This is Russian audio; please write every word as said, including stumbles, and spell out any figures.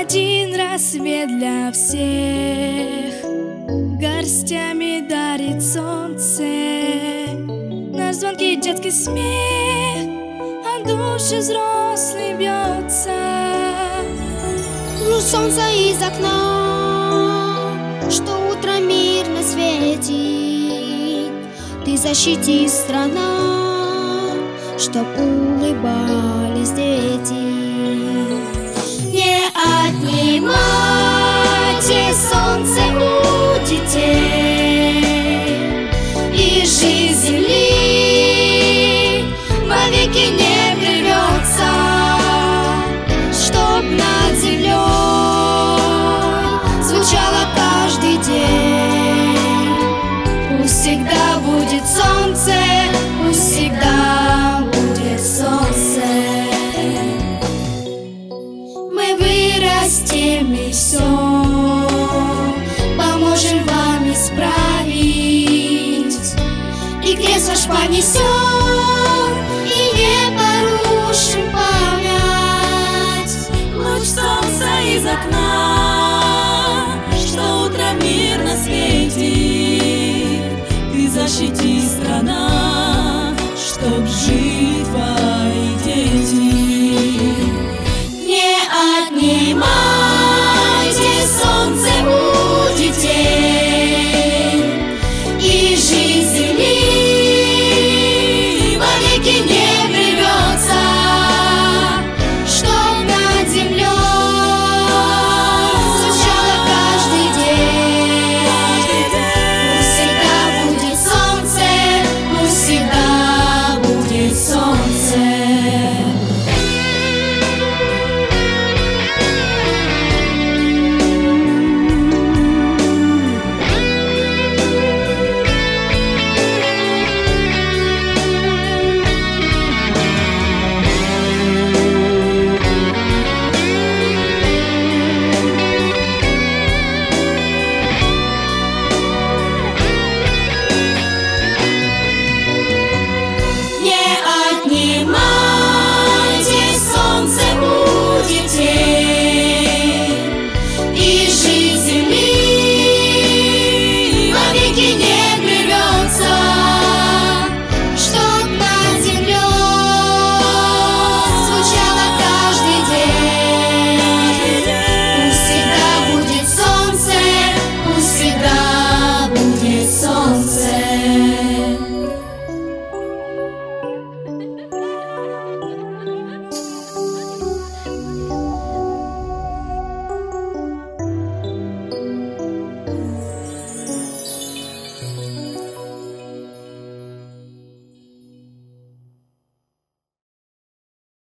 один рассвет для всех горстями дарит солнце. Наш звонкий детский смех, а души взрослый бьется. Луч солнца из окна, что утро мирно светит. Ты защити, страна, чтоб улыбались дети. Не отнимайте солнце у детей, и жизнь земли вовеки не прервется, чтоб над землей звучало каждый день. Пусть всегда будет солнце, пусть всегда будет солнце. Мы вырастем и все поможем вам исправить, и крест ваш понесем, и не порушим память. Луч солнца из окна, что утро мирно светит. Ты защити, страна, чтоб жить твои дети. Не отнимай